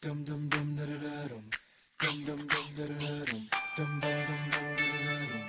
Dum dum dum da da da dum. Dum dum dum da da da dum. Dum dum dum dum da da da dum.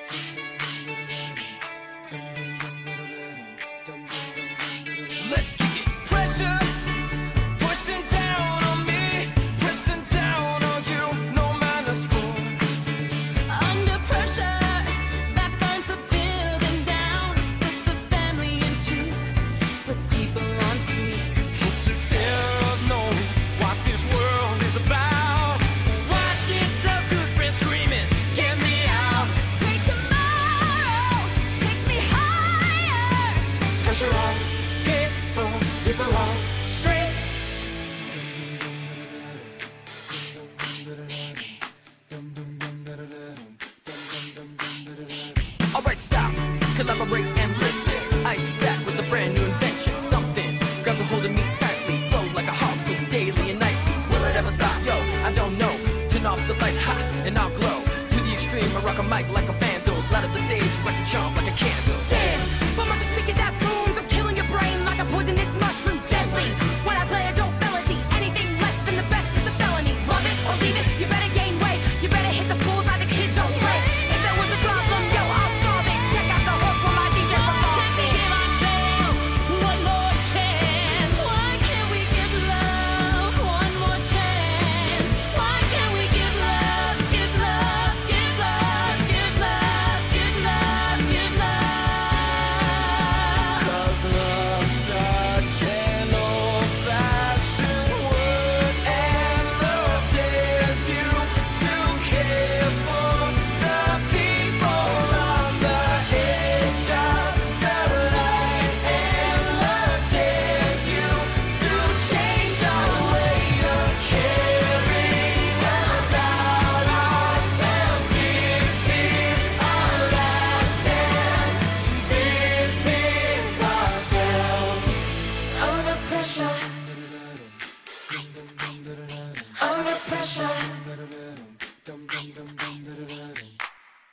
Dum dum dum da da da dum. Dum dum dum da da da dum. Dum dum dum dum da da da. Let's kick it. Pressure pushing down on me, pressing down on you. No manners for. Under pressure that burns the building down, splits the family in two, puts people on streets. It's a tale of knowing what this world is about. Watching some good friends screaming, "Get me out!" Great tomorrow takes me higher. Pressure on people on streets. Alright, stop, collaborate and listen. Ice is back with a brand new invention. Something grabs a hold of me tightly, flow like a harpoon daily and nightly. Will it ever stop? Yo, I don't know. Turn off the lights hot and I'll glow. To the extreme, I rock a mic like a vandal. Light up the stage, wax a charm like a candle. Dance, but much is speaking that booms. I'm killing your brain like a poisonous mushroom, deadly. When I play a dope melody, anything less than the best is a felony. Love it or leave it, you better gain weight. You better hit the bullseye, the kid don't play. If there was a problem, yo, I'll solve it. Check out the hook when my DJ performs it. Give ourselves one more chance. Why can't we give love one more chance? Why can't we give love, give love, give love, give love, give love, give love? 'Cause love's such an old-fashioned word, and love dares you to care for the people on the edge of the light. And love dares you to change our way of caring about ourselves. This is our last dance. This is ourselves. Under pressure. Under pressure.